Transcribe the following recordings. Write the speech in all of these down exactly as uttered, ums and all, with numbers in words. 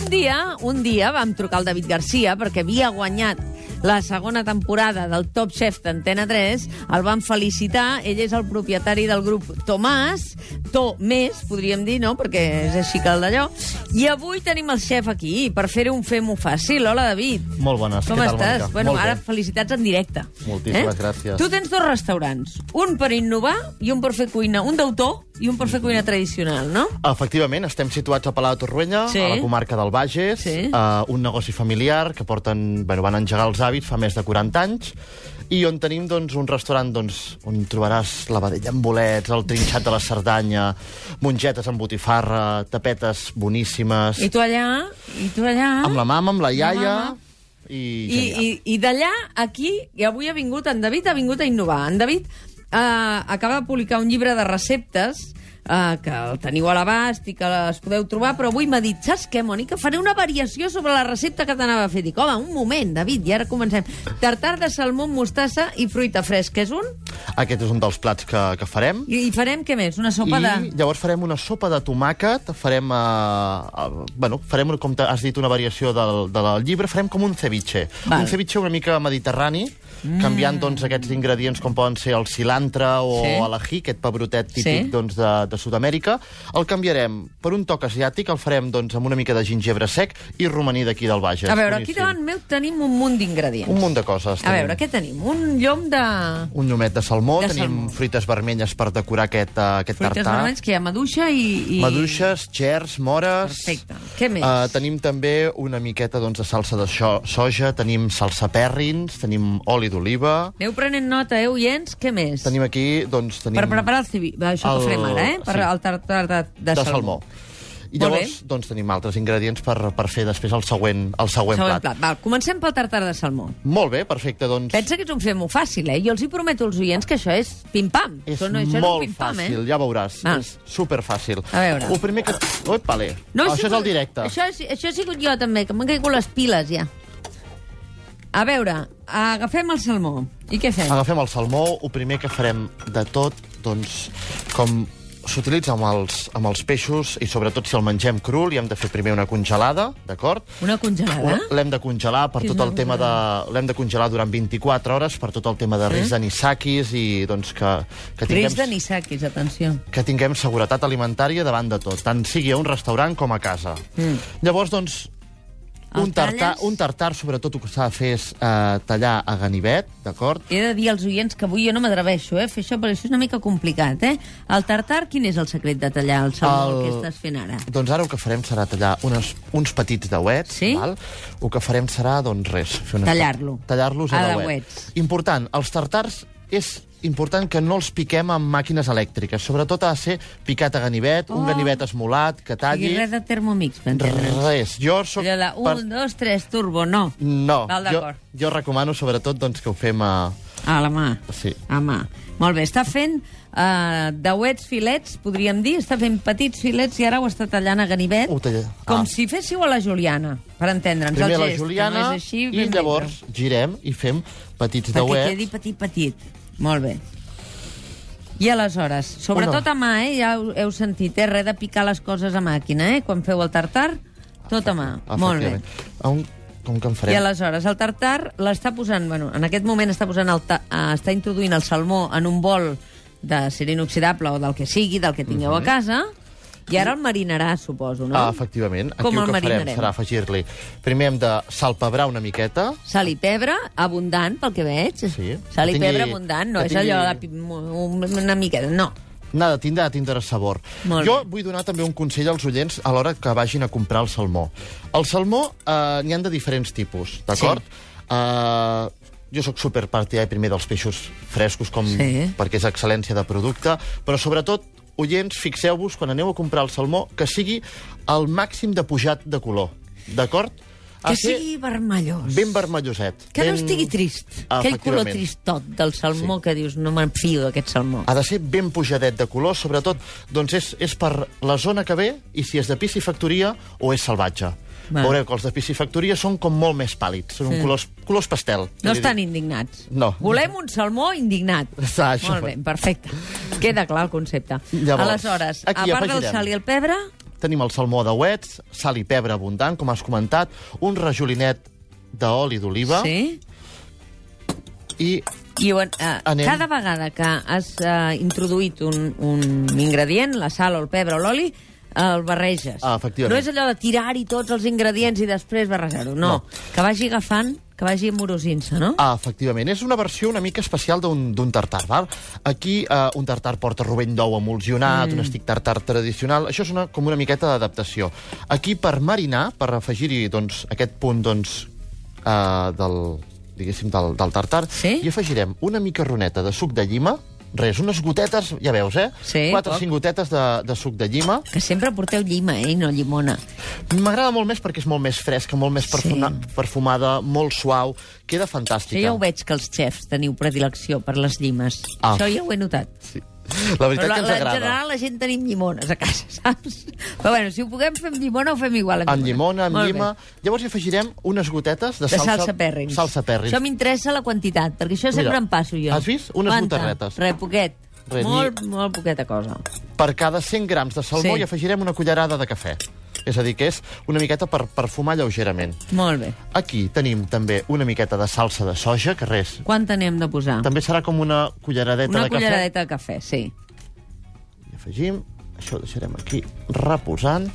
un dia, un dia vam trucar al David Garcia perquè havia guanyat la segona temporada del Top Chef d'Antena tres, el van felicitar, ell és el propietari del grup Tomàs, To Més, podríem dir, no?, perquè és així que el d'allò, i avui tenim el xef aquí, per fer-ho un fem-ho fàcil. Hola, David. Molt bones, com què tal, estàs? Mònica? Bueno, Molt ara bé. felicitats en directe. Moltíssimes gràcies. Tu tens dos restaurants, un per innovar i un per fer cuina, un d'autor i un per fer cuina tradicional, no? Efectivament, estem situats a Palau de Torroella, Sí. a la comarca del Bages, Sí. uh, un negoci familiar que porten, bueno, van engegar els hàbits fa més de quaranta anys, i on tenim doncs, un restaurant doncs, on trobaràs la vedella amb bolets, el trinxat de la Cerdanya, mongetes amb botifarra, tapetes boníssimes, I tu allà, i tu allà... amb la mama, amb la iaia, mama. i, I, genial. i, i d'allà, aquí, i avui ha vingut, en David ha vingut a innovar. En David eh, acaba de publicar un llibre de receptes eh, que el teniu a l'abast i que les podeu trobar, però avui m'ha dit, saps què, Mònica? Faré una variació sobre la recepta que t'anava a fer. Dic, home, un moment, David, i ara comencem. Tartar de salmó amb mostassa i fruita fresca, és un? Aquest és un dels plats que, que farem. I, i farem què més? Una sopa I de... llavors farem una sopa de tomàquet, farem, uh, uh, bueno, farem, com has dit, una variació del, del llibre, farem com un ceviche. Val. Un ceviche una mica mediterrani, mm. canviant doncs, aquests ingredients com poden ser el cilantre o Sí. l'ají, aquest pebrotet típic Sí. doncs, de, de Sud-amèrica. El canviarem per un toc asiàtic, el farem doncs, amb una mica de gingebre sec i romaní d'aquí del Bages. A veure, aquí Boníssim. davant meu tenim un munt d'ingredients. Un munt de coses. A veure, què tenim? Un llom de... Un llomet de salmó, De tenim salmó. fruites vermelles per decorar aquest, uh, aquest Fruites tartar. vermells, que hi ha maduixa i... i... Maduixes, gerds, mores... Perfecte. Què més? Uh, tenim també una miqueta doncs, de salsa de so soja, tenim salsa pèrrins, tenim oli d'oliva... Aneu prenent nota, eh, oients? Què més? Tenim aquí, doncs... Tenim Per preparar el ceviche, això el- que farem ara, eh? Per sí. el tartar de, de, de salmó. I Molt llavors doncs, tenim altres ingredients per, per fer després el següent, el següent, Següent plat. plat. Val, comencem pel tartar de salmó. Molt bé, perfecte, doncs... Pensa que és un fem-ho fàcil, eh? Jo els hi prometo als oients que això és pim-pam. És Això no, això molt és un pim-pam, fàcil, eh? ja veuràs. Val. És superfàcil. A veure. El primer que... Ui, vale. No, això és el directe. Això, és- això he sigut jo, també, que m'han caigut les piles, ja. A veure, agafem el salmó. I què fem? Agafem el salmó, el primer que farem de tot, doncs, com s'utilitza amb, els, amb els peixos, i sobretot si el mengem cru, li hem de fer primer una congelada, d'acord? Una congelada? L'hem de congelar per Què és tot una el tema de... L'hem de congelar durant vint-i-quatre hores per tot el tema de risc d'anisakis i doncs que, que tinguem... Risc d'anisakis, atenció. que tinguem seguretat alimentària davant de tot, tant sigui a un restaurant com a casa. Mm. Llavors, doncs, El un tartar, talles? un tartar, sobretot, el que s'ha de fer és eh, tallar a ganivet, d'acord? He de dir als oients que avui jo no m'atreveixo, eh, a fer això, perquè això és una mica complicat, eh? El tartar, quin és el secret de tallar el salmó, el... El- que estàs fent ara? Doncs ara el que farem serà tallar unes, uns petits dauets. Sí? Val? El que farem serà, doncs res... Fer unes- Tallar-lo. Tallar-los a A dauet. dauets. Important, els tartars és important que no els piquem amb màquines elèctriques. Sobretot ha de ser picat a ganivet, Oh. un ganivet esmolat, que I talli... res de Thermomix, m'entendre's? Res. Jo soc... Allò de per- un, dos, tres, turbo, no. No, Val, jo, d'acord. jo recomano sobretot doncs, que ho fem a... A la mà. Sí. A mà. Molt bé, està fent uh, dauets, filets, podríem dir, està fent petits filets i ara ho està tallant a ganivet, Ho talla- com ah. si féssiu a la Juliana, per entendre'ns el Primer la gest. que juliana no és així, i ben llavors girem i fem petits Perquè dauets. quedi petit, petit. Molt bé. I aleshores, sobretot Una. a mà, eh? Ja heu, heu sentit, eh? Res de picar les coses a màquina, eh? Quan feu el tartar, tot a mà. Molt bé. A un, com que en I farem? aleshores, el tartar l'està posant... Bueno, en aquest moment està posant el ta uh, està introduint el salmó en un bol d'acer inoxidable o del que sigui, del que tingueu Mhm. a casa, i ara el marinarà, suposo, no? Ah, efectivament. Aquí Com el el que farem marinarem? serà afegir-li... Primer hem de salpebrar una miqueta. Sal i pebre, abundant, pel que veig. Sí. Sal i Que tingui- pebre abundant, no que és tingui- allò de pi- una miqueta, no. N'ha de tindre, ha de tindre sabor. Molt jo bé. vull donar també un consell als oients a l'hora que vagin a comprar el salmó. El salmó eh, n'hi han de diferents tipus, d'acord? Sí. Eh, jo sóc superpartidari primer dels peixos frescos, com, Sí. perquè és excel·lència de producte, però sobretot, oients, fixeu-vos, quan aneu a comprar el salmó, que sigui el màxim de pujat de color, d'acord? Ha Que de ser sigui vermellós. ben vermelloset. Que ben... no estigui trist. Ah, Aquell color efectivament. tristot del salmó que dius, no me'n fio d'aquest salmó. Ha de ser ben pujadet de color, sobretot doncs és, és per la zona que ve i si és de piscifactoria o és salvatge. Va. Veureu que els de piscifactoria són com molt més pàl·lids, són Sí. sí. colors, colors pastel. No Vull dir- estan indignats. No. Volem un salmó indignat. Està, això Molt bé, fa- perfecte. Queda clar el concepte. Llavors, Aleshores, aquí a part del afegirem. sal i el pebre... tenim el salmó de ouets, sal i pebre abundant, com has comentat, un rajolinet d'oli d'oliva. Sí. I... I uh, Anem. cada vegada que has uh, introduït un, un ingredient, la sal o el pebre o l'oli, el barreges. Ah, efectivament. No és allò de tirar-hi tots els ingredients i després barrejar-ho. No. No. Que vagi agafant, que vagi amorosint-se, no? Ah, efectivament. És una versió una mica especial d'un tartar, val? Aquí eh, un tartar porta rovell d'ou emulsionat, mm. un estic tartar tradicional. Això és una, com una miqueta d'adaptació. Aquí, per marinar, per afegir-hi doncs, aquest punt doncs, eh, del, diguéssim, del, del tartar, sí? hi afegirem una micarroneta de suc de llima, res, unes gotetes, ja veus, eh? Sí, Quatre o poc. cinc gotetes de, de suc de llima. Que sempre porteu llima, eh, i no llimona. M'agrada molt més perquè és molt més fresca, molt més perfuma, Sí. perfumada, molt suau. Queda fantàstica. Això ja ho veig que els xefs teniu predilecció per les llimes. Ah. Això ja ho he notat. Sí. La veritat Però que ens la, agrada. en general la gent tenim llimones a casa, saps? Però bueno, si ho puguem fer amb llimona, ho fem igual amb, Amb llimona, amb Molt llima. bé. Llavors hi afegirem unes gotetes de, De salsa... salsa pèrrins. Salsa pèrrins. Això m'interessa la quantitat, perquè això sempre Mira, em passo jo. has vist? Unes Quanta? goterretes. Re, poquet. Res, molt, molt poqueta cosa. Per cada cent grams de salmó Sí. hi afegirem una cullerada de cafè. És a dir, que és una miqueta per perfumar lleugerament. Molt bé. Aquí tenim també una miqueta de salsa de soja, que res, Quanta n'hem de posar? també serà com una culleradeta Una de cafè. culleradeta de cafè, sí. I afegim, això ho deixarem aquí reposant.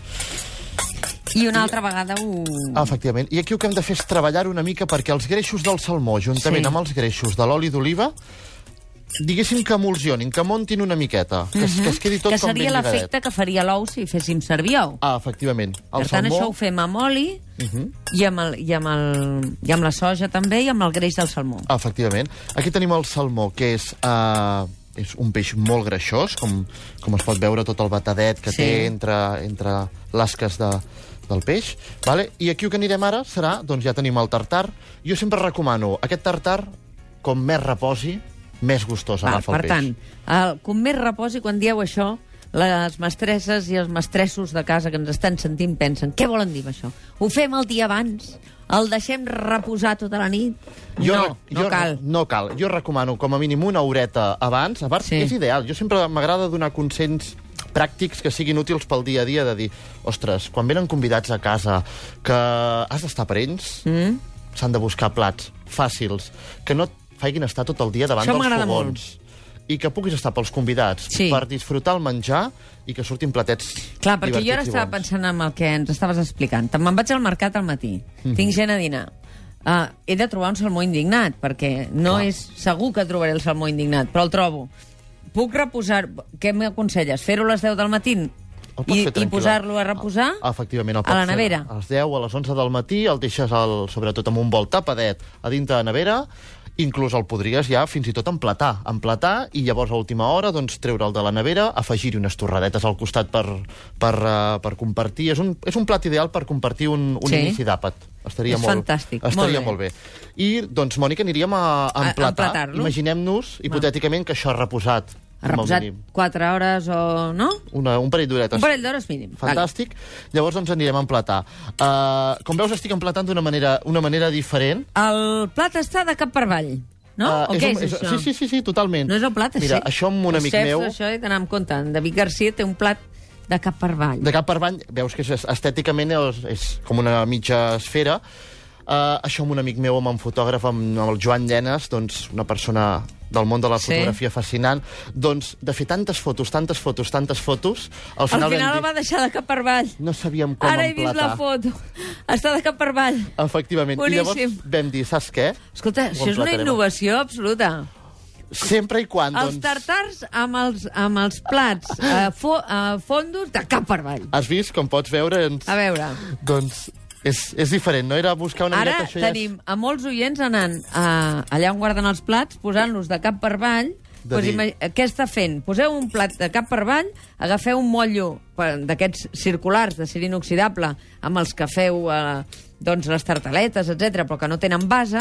I una altra vegada ho... Ah, efectivament. I aquí el que hem de fer és treballar una mica perquè els greixos del salmó, juntament Sí. amb els greixos de l'oli d'oliva, diguéssim que emulsionin, que montin una miqueta, que, es, que es quedi tot que com ben seria lligadet. l'efecte que faria l'ou si féssim servir ou. Ah, efectivament. El Per tant, salmó... això ho fem amb oli Uh -huh. i, amb el, i, amb el, i amb la soja també i amb el greix del salmó. Ah, efectivament. Aquí tenim el salmó, que és... Uh, és un peix molt greixós, com, com es pot veure tot el batadet que Sí. té entre, entre lasques de, del peix. Vale? I aquí el que anirem ara serà, doncs ja tenim el tartar. Jo sempre recomano aquest tartar, com més reposi, més gustós Val, agafa el per peix. tant, el, com més reposi, quan dieu això, les mestresses i els mestressos de casa que ens estan sentint pensen, què volen dir amb això? Ho fem el dia abans? El deixem reposar tota la nit? Jo, no, re- no jo, cal. No cal. Jo recomano com a mínim una horeta abans. A part, Sí. és ideal. Jo sempre m'agrada donar consells pràctics que siguin útils pel dia a dia, de dir, ostres, quan venen convidats a casa que has d'estar per ells, Mm? s'han de buscar plats fàcils, que no et facin estar tot el dia davant Això dels m'agrada fogons. I que puguis estar pels convidats Sí. per disfrutar el menjar i que surtin platets Clar, perquè jo ara divertits i estava bons. pensant en el que ens estaves explicant. Me'n vaig al mercat al matí, Mhm. tinc gent a dinar. Uh, he de trobar un salmó indignat, perquè no Clar. és segur que trobaré el salmó indignat, però el trobo. Puc reposar... Què m'aconselles? Fer-ho a les deu del matí? El pots I, fer i tranquil·la. posar-lo a reposar? Ah, efectivament, el a la pots fer nevera? A les deu, a les onze del matí, el deixes, al, sobretot, amb un bol tapadet a dintre de la nevera, inclús el podries ja fins i tot emplatar. Emplatar i llavors a última hora doncs, treure'l de la nevera, afegir-hi unes torradetes al costat per, per, uh, per compartir. És un, és un plat ideal per compartir un, un Sí. inici d'àpat. Estaria És molt, fantàstic, estaria molt bé. molt bé. I, doncs, Mònica, aniríem a, a A- a emplatar. emplatar-lo. Imaginem-nos, hipotèticament, que això ha reposat. Ha com a reposat mínim. quatre hores o... no? Una, un parell d'horetes. Un parell d'hores mínim. Fantàstic. Llavors doncs anirem a emplatar. Uh, com veus, estic emplatant d'una manera, una manera diferent. Vale. El plat està de cap per avall, no? Uh, o què un, és, això? Sí, sí, sí, sí, totalment. No és el plat, Mira, sí. això amb un Els amic xefs, meu... Això he d'anar amb compte. En David Garcia té un plat de cap per avall. De cap per avall, veus que és, estèticament és, és com una mitja esfera. Uh, això amb un amic meu, amb un fotògraf, amb, amb el Joan Llenes, doncs una persona del món de la Sí. fotografia fascinant, doncs de fer tantes fotos, tantes fotos, tantes fotos, al Al final, final vam el va dir, deixar de cap per avall. no sabíem com Ara he emplatar. vist la foto. Està de cap per avall. Efectivament. Boníssim. I llavors vam dir, saps què? Escolta, Ho això és una emplatarem. innovació absoluta. Sempre i quan, Els doncs... tartars amb els, amb els plats eh, fo, eh, fondos de cap per avall. Has vist, com pots veure, ens... A veure, doncs és, és diferent, no? Era buscar una ara miqueta... Això ja tenim a molts oients anant a, allà on guarden els plats, posant-los de cap per avall. De Pues dir- ima- què està fent? Poseu un plat de cap per avall, agafeu un motllo per- d'aquests circulars de ser inoxidable amb els que feu eh, doncs les tartaletes, etcètera, però que no tenen base,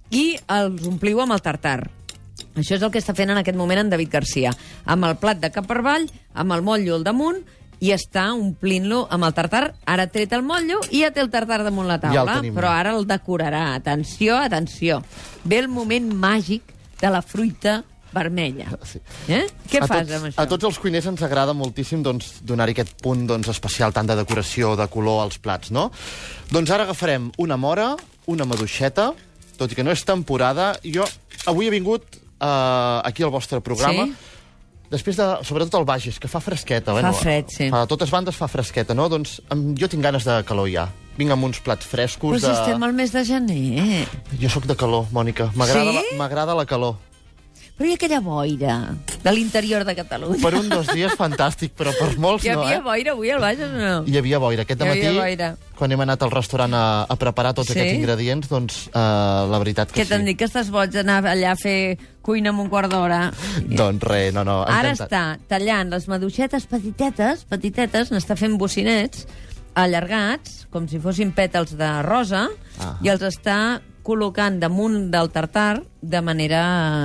i els ompliu amb el tartar. Això és el que està fent en aquest moment en David Garcia. Amb el plat de cap per avall, amb el motllo al damunt, i està omplint-lo amb el tartar. Ara ha tret el motllo i ja té el tartar damunt la Ja el taula, tenim. però ara el decorarà. Atenció, atenció. Ve el moment màgic de la fruita vermella. Sí. Eh? Què a fas tots, amb això? A tots els cuiners ens agrada moltíssim doncs, donar-hi aquest punt doncs, especial, tant de decoració, de color als plats, no? Doncs ara agafarem una mora, una maduixeta, tot i que no és temporada. Jo avui he vingut uh, aquí al vostre programa, Sí? després de, sobretot al Bages, que fa fresqueta. Fa fred, sí. A totes bandes fa fresqueta, no? Doncs um, jo tinc ganes de calor ja. Vinc amb uns plats frescos. Però si de... estem al mes de gener. Jo sóc de calor, Mònica. M'agrada Sí? la, m'agrada la calor. Però hi ha aquella boira de l'interior de Catalunya. Per un dos dies fantàstic, però per molts Hi no, havia eh? boira avui al Bages o no? Hi havia boira. Aquest Hi havia dematí, boira. quan hem anat al restaurant a, a preparar tots Sí? aquests ingredients, doncs uh, la veritat que Què t'han sí. dit, que estàs boig d'anar allà a fer cuina en un quart d'hora? Doncs res, no, no. Ara encantat. està tallant les maduixetes petitetes, petitetes, n'està fent bocinets allargats, com si fossin pètals de rosa, Ah. i els està col·locant damunt del tartar de manera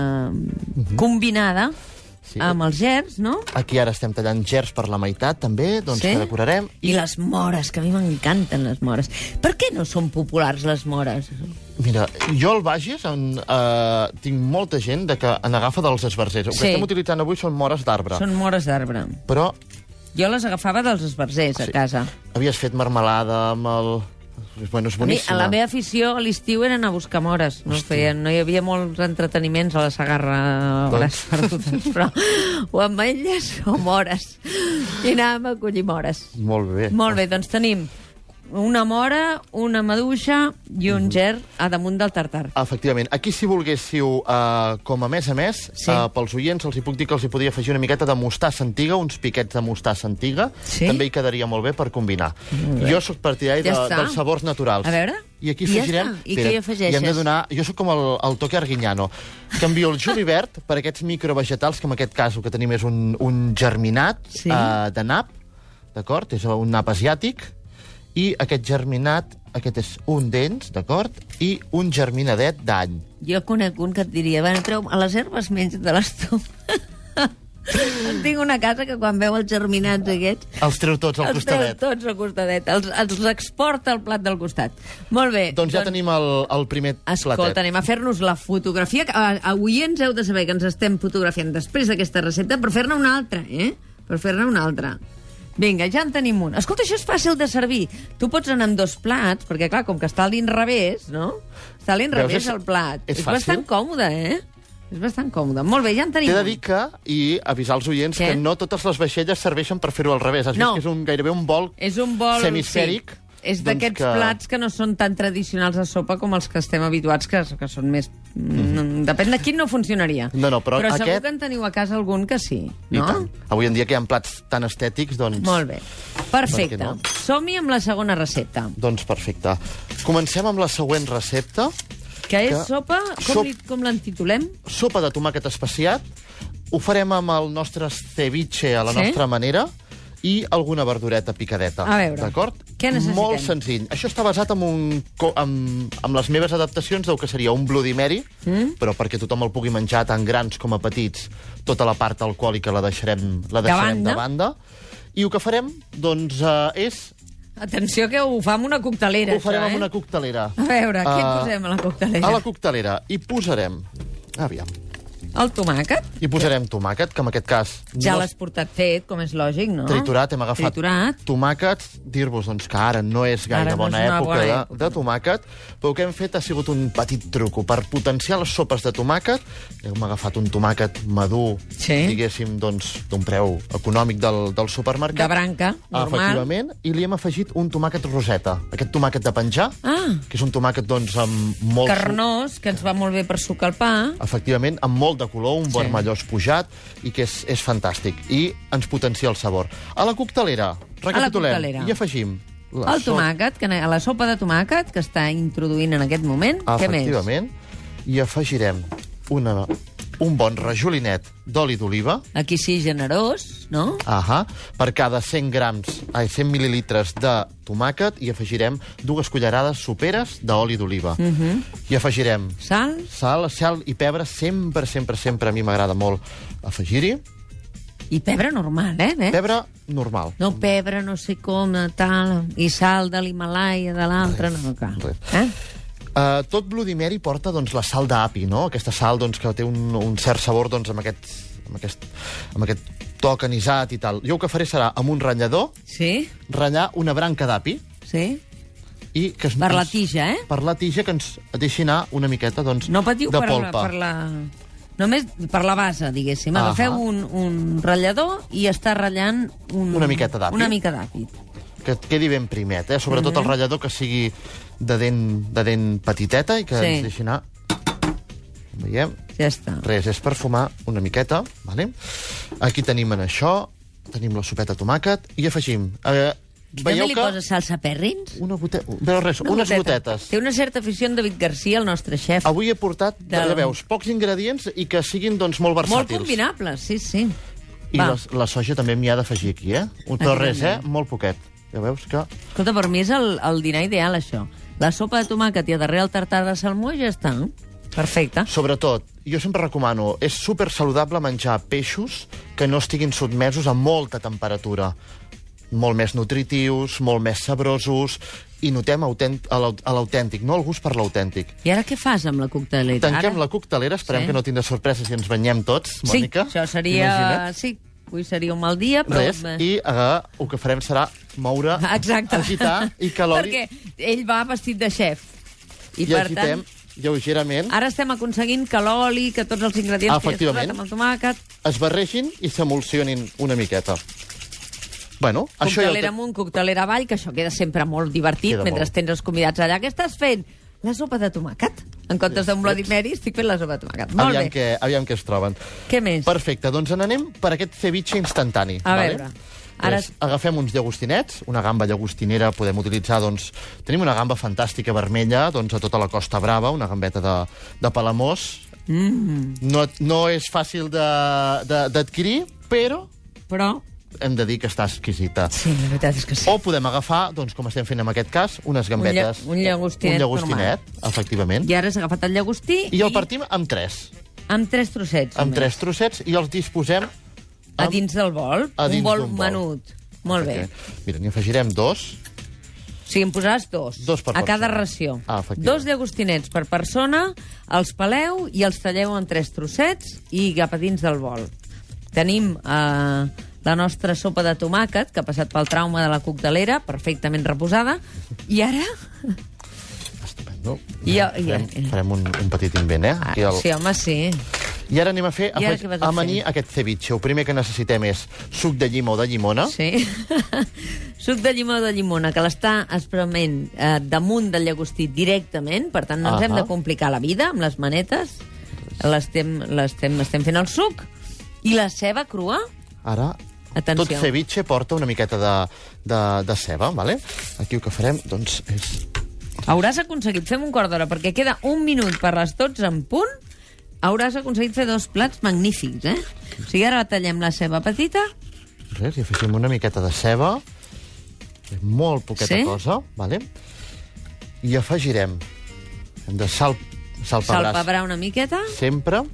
uh, combinada Sí. amb els gerds, no? Aquí ara estem tallant gerds per la meitat, també, doncs Sí? que decorarem. I les mores, que a mi m'encanten les mores. Per què no són populars les mores? Mira, jo al Bages en, uh, tinc molta gent de que en agafa dels esbarzers. El Sí. que estem utilitzant avui són mores d'arbre. Són mores d'arbre. Però Jo les agafava dels esbarzers a Sí. casa. havies fet marmelada amb el... Bueno, és A mi, boníssima. a la meva afició a l'estiu era anar a buscar mores. No, feien, no hi havia molts entreteniments a la Sagarra, Doncs. hores perdudes, però o ametlles o mores. I anàvem a collir mores. Molt bé. Molt bé, doncs tenim una mora, una maduixa i un gerd a damunt del tartar. Efectivament. Aquí, si volguéssiu, uh, com a més a més, Sí. uh, pels oients els hi puc dir que els hi podria afegir una miqueta de mostassa antiga, uns piquets de mostassa antiga. Sí? També hi quedaria molt bé per combinar. Jo sóc partidari Ja de, està. dels sabors naturals. A veure. I aquí I ja afegirem... està. I què hi afegeixes? I hem de donar... Jo sóc com el, el toque arguiñano. Canvio el julivert per aquests microvegetals, que en aquest cas el que tenim és un, un germinat Sí. uh, de nap, d'acord? És un nap asiàtic. I aquest germinat, aquest és un d'ells, d'acord? I un germinadet d'any. Jo conec un que et diria, bueno, treu, a les herbes menys de les tu. Tinc una casa que quan veu els germinats aquests... Els treu tots al els treu costadet. tots al costadet. Els, els exporta al plat del costat. Molt bé. Doncs ja tenim el, el primer Escolta, platet. anem a fer-nos la fotografia. Uh, avui ens heu de saber que ens estem fotografiant després d'aquesta recepta per fer-ne una altra, eh? Per fer-ne una altra. Vinga, ja en tenim un. Escolta, això és fàcil de servir. Tu pots anar amb dos plats, perquè, clar, com que està a l'inrevés, no? Està a l'inrevés Veus, és- el plat. és és fàcil? bastant còmode, eh? És bastant còmode. Molt bé, ja en tenim T'he de un. dir que, i avisar els oients, Què? que no totes les vaixelles serveixen per fer-ho al revés. Has No. vist que és un, gairebé un bol És un bol... semisfèric. Sí. És doncs d'aquests que- plats que no són tan tradicionals a sopa com els que estem habituats, que, que són més... Mm. Depèn de quin no funcionaria. No, no, però però segur aquest- que en teniu a casa algun que sí, I no? tant. Avui en dia que hi ha plats tan estètics, doncs... Molt bé. Perfecte. Per què no? Som-hi amb la segona recepta, Doncs perfecte. Comencem amb la següent recepta. que és Que- sopa... Com, Sop- li, com l'entitulem? Sopa de tomàquet especiat. Ho farem amb el nostre ceviche a la Sí? nostra manera i alguna verdureta picadeta. A veure, D'acord? què necessitem? Molt senzill. Això està basat en, un, co- en, en les meves adaptacions del que seria un Bloody Mary, mm? però perquè tothom el pugui menjar, tant grans com a petits, tota la part alcohòlica la deixarem, la deixarem banda. de banda. I el que farem, doncs, eh, és... Atenció, que ho fa amb una coctelera, Ho farem això, eh? amb una coctelera. A veure, què Eh, posem a la coctelera? A la coctelera hi posarem... Aviam. El tomàquet? Hi posarem tomàquet, que en aquest cas... Ja no l'has portat fet, com és lògic, no? Triturat, hem agafat Triturat. tomàquets, dir-vos doncs, que ara no és gaire Ara no bona és una època, bona de, època. de tomàquet, però el que hem fet ha sigut un petit truco. Per potenciar les sopes de tomàquet, hem agafat un tomàquet madur, Sí. diguéssim, doncs, d'un preu econòmic del, del supermercat. De branca, normal. Efectivament, i li hem afegit un tomàquet roseta, aquest tomàquet de penjar, Ah. que és un tomàquet, doncs, amb molt... Carnós, que ens va molt bé per sucar el pa. Efectivament, amb molt de color, un Sí. vermellós pujat, i que és, és fantàstic. I ens potencia el sabor. A la coctelera, recapitulem, coctelera. i afegim... la El so- tomàquet, que a la sopa de tomàquet, que està introduint en aquest moment. Què més? Efectivament. I afegirem una, un bon rajolinet d'oli d'oliva, Aquí sí, generós, no? ahà, per cada cent grams, ai, cent mil·lilitres de tomàquet, i afegirem dues cullerades soperes d'oli d'oliva. Uh -huh. I afegirem Sal. sal, sal i pebre, sempre, sempre, sempre, a mi m'agrada molt afegir-hi. I pebre normal, eh? eh? Pebre normal. No pebre, no sé com, tal, i sal de l'Himalaya, de l'altre, no, clar. Res. Eh? Uh, tot Bloody Mary porta doncs, la sal d'api, no? Aquesta sal doncs, que té un, un cert sabor doncs, amb, aquest, amb, aquest, amb aquest toc anisat i tal. Jo el que faré serà, amb un ratllador, Sí? ratllar una branca d'api, Sí? i que es, Per la ens- tija, eh? per la tija, que ens deixi anar una miqueta doncs, No patiu de per la, polpa. per la... Només per la base, diguéssim. Ahà. Agafeu un, un ratllador i està ratllant un, Una miqueta d'api. Una mica d'api. Que et quedi ben primet, eh? Sobretot el ratllador que sigui de dent, de dent petiteta i que Sí. ens deixi anar... Veiem? Ja està. Res, és perfumar una miqueta, vale? Aquí tenim en això, tenim la sopeta de tomàquet i afegim... Eh, També veieu li que... posa salsa perrins? Una goteta... Però res, Una unes goteta. gotetes. Té una certa afició en David Garcia, el nostre xef. Avui he portat, Del- ja veus, pocs ingredients i que siguin doncs, molt Molt versàtils. combinables, sí, sí. I Va. la, la soja també m'hi ha d'afegir aquí, eh? Però Aquí res, eh? també. Molt poquet. Ja veus que... Escolta, per mi és el, el dinar ideal, això. La sopa de tomàquet i a darrere el tartar de salmó i ja està. Perfecte. Sobretot, jo sempre recomano, és super saludable menjar peixos que no estiguin sotmesos a molta temperatura. Molt més nutritius, molt més sabrosos, i notem autènt- a l'aut- a l'autèntic, no el gust per l'autèntic. I ara què fas amb la coctelera? Tanquem Ara? la coctelera, esperem Sí. que no tindrà sorpreses i ens banyem tots, Sí, Mònica. això seria... Imagina't. Sí, avui seria un mal dia, però... Res, i uh, el que farem serà moure, Exacte. agitar, i que l'oli... Perquè ell va vestit de xef. I, I per agitem tant, lleugerament, ara estem aconseguint que l'oli, que tots els ingredients que ja Efectivament. has posat amb el tomàquet... es barregin i s'emulsionin una miqueta. Bueno, això ja ho Coctelera te- amunt, coctelera avall, que això queda sempre molt divertit Queda mentre molt. tens els convidats allà. Què estàs fent? La sopa de tomàquet. En comptes d'un Bloody Mary, estic fent la sopa de tomàquet. Molt Aviam bé. què, aviam què es troben. Què més? Perfecte, doncs n'anem per aquest ceviche instantani. A vale? veure, ara- Res, agafem uns llagostinets, una gamba llagostinera, podem utilitzar, doncs... Tenim una gamba fantàstica vermella, doncs, a tota la Costa Brava, una gambeta de, de Palamós. Mm, No, no és fàcil de- de- d'adquirir, però però... hem de dir que està exquisita. Sí, la veritat és que sí. O podem agafar, doncs, com estem fent en aquest cas, unes gambetes... Un lla- un llagostinet Un llagostinet, efectivament. I ara has agafat el llagostí I el partim amb tres. amb tres trossets. Amb només. tres trossets i els disposem... A dins del bol. A dins un bol d'un bol. menut. Molt bé. Mira, n'hi afegirem dos. O sigui, en posaràs dos. Dos per a cada persona. ració. Ah, efectivament. dos llagostinets per persona, els peleu i els talleu en tres trossets i cap a dins del bol. Tenim eh, la nostra sopa de tomàquet, que ha passat pel trauma de la coctelera, perfectament reposada, i ara... Estupendo. I jo- i- farem, farem un, un petit invent, eh? Aquí Ah, el... sí, home, sí. I ara anem a fer, a, I ara fer, què vas a amanir fer? aquest ceviche. El primer que necessitem és suc de llima o de llimona. Sí. Suc de llimó de llimona, que l'està esprement eh, damunt del llagostí directament, per tant no ens hem Ahà. de complicar la vida amb les manetes. L'estem l'estem estem fent el suc. I la ceba crua? Ara, Atenció. tot ceviche porta una miqueta de, de, de ceba, vale? Aquí el que farem, doncs, és... Hauràs aconseguit, fem un quart d'hora, perquè queda un minut per les dotze en punt, hauràs aconseguit fer dos plats magnífics, eh? O sigui, ara tallem la ceba petita. Res, i afegim una miqueta de ceba, molt poqueta Sí? cosa, vale? I afegirem, hem de sal, sal, Sal, pebràs pebrar una miqueta. sempre,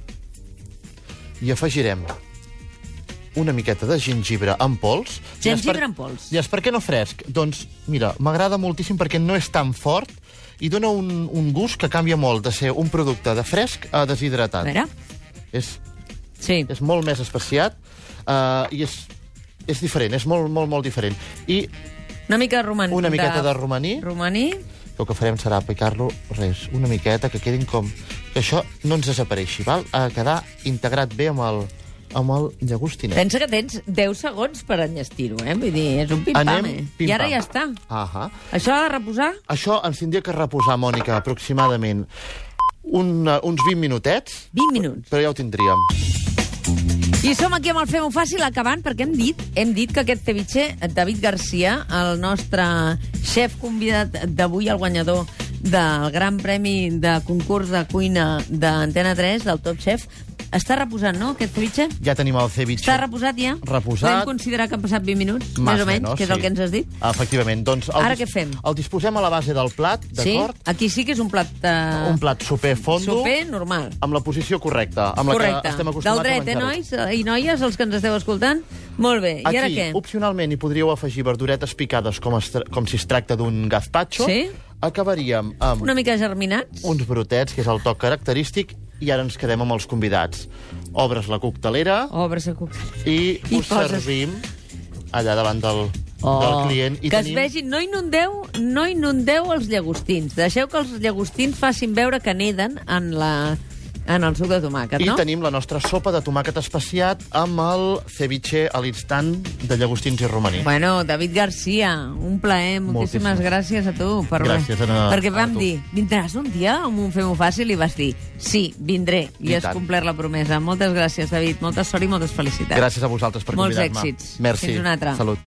i afegirem una miqueta de gingibre en pols. Gingibre I és en pols. I és per què no fresc? Doncs, mira, m'agrada moltíssim perquè no és tan fort i dona un, un gust que canvia molt de ser un producte de fresc a A deshidratat. veure. És, Sí. és molt més especiat uh, i és, és diferent, és molt, molt, molt diferent. I Una mica de romaní. una miqueta de romaní, Romaní. el que farem serà aplicar-lo, res, una miqueta, que quedin com... Que això no ens desapareixi, val? Ha de quedar integrat bé amb el, amb el llagostinet. Pensa que tens deu segons per enllestir-ho, eh? Vull dir, és un pim-pam, Anem eh? pim-pam. I ara ja està. Ahà. Això ha de reposar? Això ens tindria que reposar, Mònica, aproximadament un, uh, uns vint minutets, vint minuts. però ja ho tindríem. I som aquí amb el Fem-ho Fàcil acabant, perquè hem dit, hem dit que aquest ceviche, David Garcia, el nostre xef convidat d'avui, el guanyador del Gran Premi de concurs de cuina d'Antena tres, del Top Chef, està reposant, no, aquest ceviche? Ja tenim el ceviche. Està reposat ja? Reposat. Podem considerar que han passat vint minuts, Más més o menys, menos, que és el sí. que ens has dit? Efectivament. Doncs el Ara dis- què fem? El disposem a la base del plat, Sí? d'acord? Aquí sí que és un plat... Eh... Un plat soper fondo, Soper normal. amb la posició correcta, amb la Correcte. que estem Del acostumats dret, a eh, menjar-ho. nois i noies, els que ens esteu escoltant? Molt bé. I Aquí, ara què? opcionalment, hi podríeu afegir verduretes picades com, es tra- com si es tracta d'un gazpacho. Sí? acabaríem amb Una mica germinats. uns brotets, que és el toc característic, i ara ens quedem amb els convidats. Obres la coctelera Obres a coctelera. i, I us poses- servim allà davant del, del client. I que tenim... es vegi, no inundeu, no inundeu els llagostins. Deixeu que els llagostins facin veure que neden en, la, en el suc de tomàquet, I no? tenim la nostra sopa de tomàquet especiat amb el ceviche a l'instant de llagostins i romaní. Bueno, David Garcia, un plaer. Moltíssimes Moltíssimes. gràcies a tu. Per Gràcies a- Perquè a vam tu. dir, vindràs un dia amb un Fem-ho fàcil? I vas dir, sí, vindré. I, I has tant. complert la promesa. Moltes gràcies, David. Molta sort i moltes felicitats. Gràcies a vosaltres per Molts convidar-me. èxits. Merci. Fins una altra. Salut.